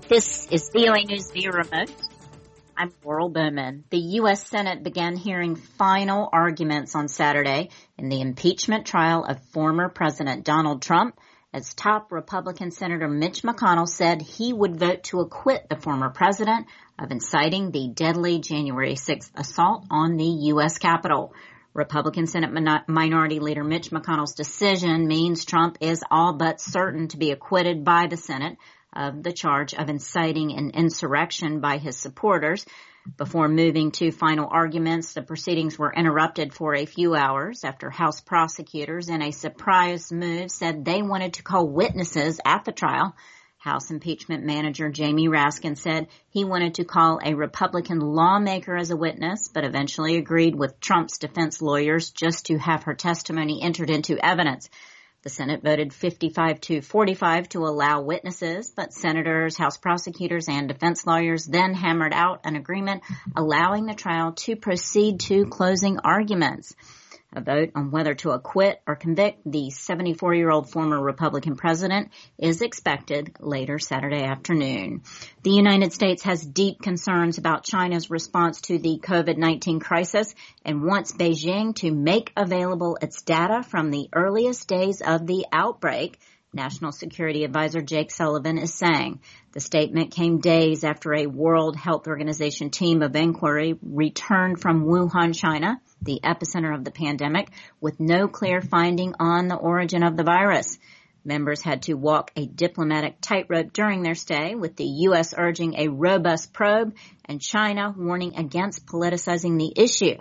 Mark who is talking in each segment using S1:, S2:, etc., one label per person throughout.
S1: This is VOA News via remote. I'm Laurel Bowman. The U.S. Senate began hearing final arguments on Saturday in the impeachment trial of former President Donald Trump, as top Republican Senator Mitch McConnell said he would vote to acquit the former president of inciting the deadly January 6th assault on the U.S. Capitol. Republican Senate Minority Leader Mitch McConnell's decision means Trump is all but certain to be acquitted by the Senate of the charge of inciting an insurrection by his supporters. Before moving to final arguments, the proceedings were interrupted for a few hours after House prosecutors, in a surprise move, said they wanted to call witnesses at the trial. House impeachment manager Jamie Raskin said he wanted to call a Republican lawmaker as a witness, but eventually agreed with Trump's defense lawyers just to have her testimony entered into evidence. The Senate voted 55-45 to allow witnesses, but senators, House prosecutors, and defense lawyers then hammered out an agreement allowing the trial to proceed to closing arguments. A vote on whether to acquit or convict the 74-year-old former Republican president is expected later Saturday afternoon. The United States has deep concerns about China's response to the COVID-19 crisis and wants Beijing to make available its data from the earliest days of the outbreak, National Security Advisor Jake Sullivan is saying. The statement came days after a World Health Organization team of inquiry returned from Wuhan, China, the epicenter of the pandemic, with no clear finding on the origin of the virus. Members had to walk a diplomatic tightrope during their stay, with the U.S. urging a robust probe and China warning against politicizing the issue.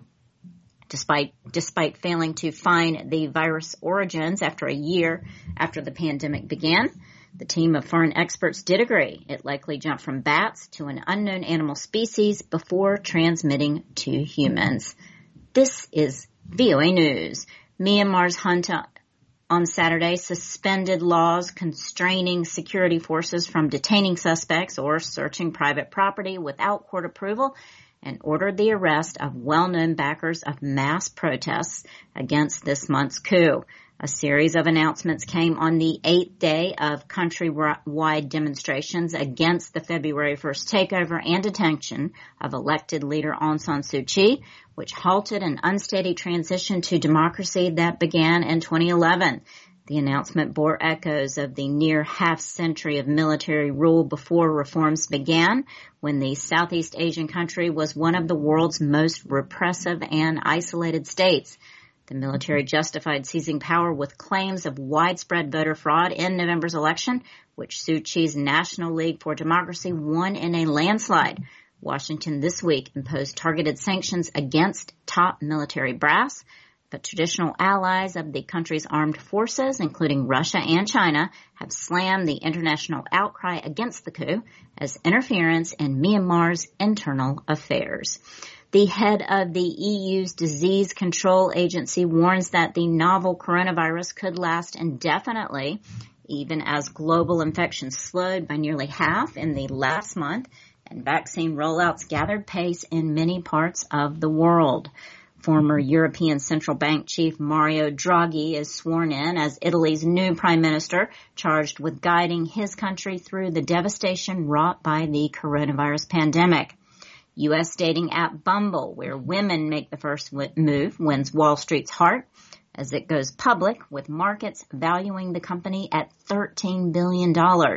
S1: Despite failing to find the virus origins after a year after the pandemic began, the team of foreign experts did agree it likely jumped from bats to an unknown animal species before transmitting to humans. This is VOA News. Myanmar's junta on Saturday suspended laws constraining security forces from detaining suspects or searching private property without court approval, and ordered the arrest of well-known backers of mass protests against this month's coup. A series of announcements came on the 8th day of countrywide demonstrations against the February 1st takeover and detention of elected leader Aung San Suu Kyi, which halted an unsteady transition to democracy that began in 2011. The announcement bore echoes of the near half-century of military rule before reforms began, when the Southeast Asian country was one of the world's most repressive and isolated states. The military justified seizing power with claims of widespread voter fraud in November's election, which Suu Kyi's National League for Democracy won in a landslide. Washington this week imposed targeted sanctions against top military brass, but traditional allies of the country's armed forces, including Russia and China, have slammed the international outcry against the coup as interference in Myanmar's internal affairs. The head of the EU's Disease Control Agency warns that the novel coronavirus could last indefinitely, even as global infections slowed by nearly half in the last month and vaccine rollouts gathered pace in many parts of the world. Former European Central Bank Chief Mario Draghi is sworn in as Italy's new prime minister, charged with guiding his country through the devastation wrought by the coronavirus pandemic. U.S. dating app Bumble, where women make the first move, wins Wall Street's heart as it goes public, with markets valuing the company at $13 billion.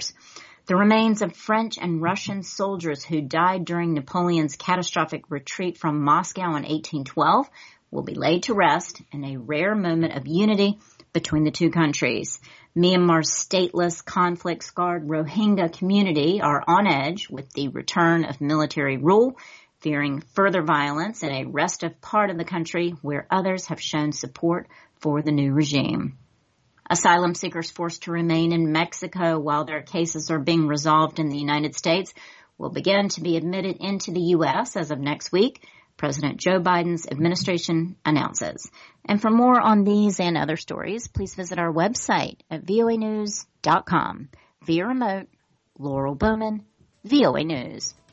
S1: The remains of French and Russian soldiers who died during Napoleon's catastrophic retreat from Moscow in 1812 will be laid to rest in a rare moment of unity between the two countries. Myanmar's stateless, conflict-scarred Rohingya community are on edge with the return of military rule, fearing further violence in a restive part of the country where others have shown support for the new regime. Asylum seekers forced to remain in Mexico while their cases are being resolved in the United States will begin to be admitted into the U.S. as of next week, President Joe Biden's administration announces. And for more on these and other stories, please visit our website at voanews.com. Via remote, Laurel Bowman, VOA News.